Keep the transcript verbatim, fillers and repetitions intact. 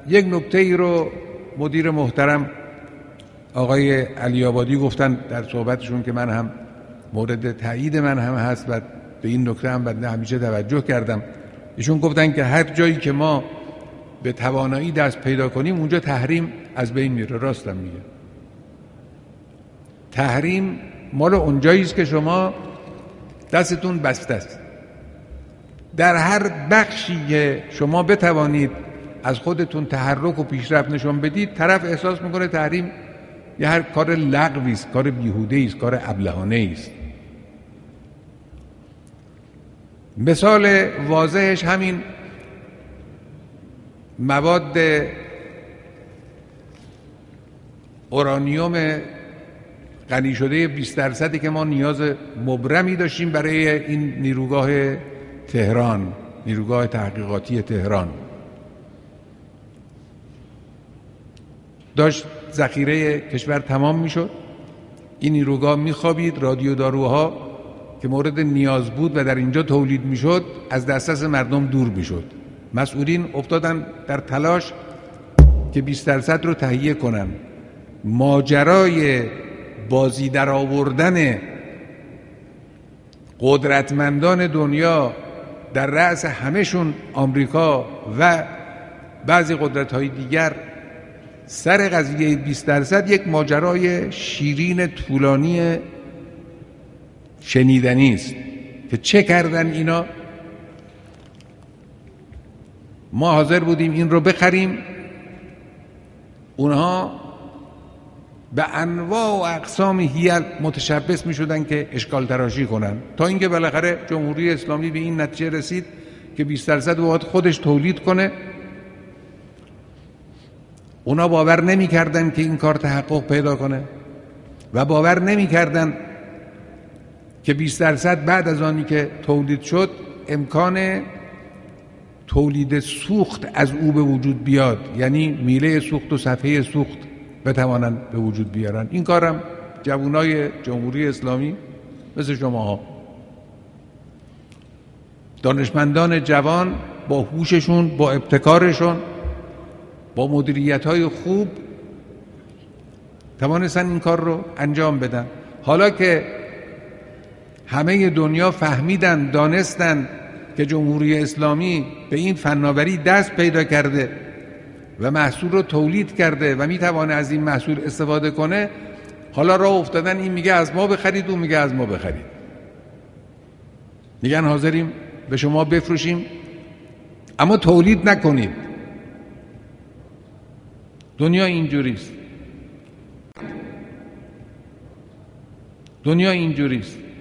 یک نکته ای رو مدیر محترم آقای علی آبادی گفتن در صحبتشون که من هم مورد تایید من هم هست و به این نکته هم بنده همیشه توجه کردم. ایشون گفتن که هر جایی که ما به توانایی دست پیدا کنیم اونجا تحریم از بین میره. راستم میگه. تحریم مال اونجایی است که شما دستتون بسته است. در هر بخشی که شما بتوانید از خودتون تحرک و پیشرفت نشون بدید، طرف احساس میکنه تحریم یه هر کار لغوی است، کار بیهوده است، کار ابلهانه است. مثال واضحش همین مواد اورانیوم غنی شده بیست درصدی که ما نیاز مبرمی داشتیم برای این نیروگاه تهران، نیروگاه تحقیقاتی تهران. داشت ذخیره کشور تمام میشد، این نیروگاه میخوابید، رادیو داروها که مورد نیاز بود و در اینجا تولید میشد از دسترس مردم دور میشد. مسئولین افتادن در تلاش که بیست درصد رو تهیه کنن. ماجرای بازی در آوردن قدرتمندان دنیا در رأس همهشون آمریکا و بعضی قدرت‌های دیگر سر قضیه بیست درصد یک ماجرای شیرین طولانی شنیدنی است که چه کردن اینا. ما حاضر بودیم این رو بخریم، اونها به انواع و اقسام حیل متشبث می شدن که اشکال تراشی کنن، تا اینکه بالاخره جمهوری اسلامی به این نتیجه رسید که بیست درصد باید خودش تولید کنه. اونا باور نمی کردن که این کار تحقق پیدا کنه و باور نمی کردن که بیست درصد بعد از آنی که تولید شد امکان تولید سوخت از او به وجود بیاد، یعنی میله سوخت و صفحه سوخت بتوانند به وجود بیارن. این کارم جوانای جمهوری اسلامی مثل شماها، دانشمندان جوان با هوششون، با ابتکارشون، با مدیریت‌های خوب توانستن این کار رو انجام بدن. حالا که همه دنیا فهمیدن، دانستن که جمهوری اسلامی به این فناوری دست پیدا کرده و محصول رو تولید کرده و میتوانه از این محصول استفاده کنه، حالا راه افتادن این میگه از ما بخرید، اون میگه از ما بخرید. میگن حاضریم به شما بفروشیم اما تولید نکنید. دنیا اینجوریست. دنیا اینجوریست.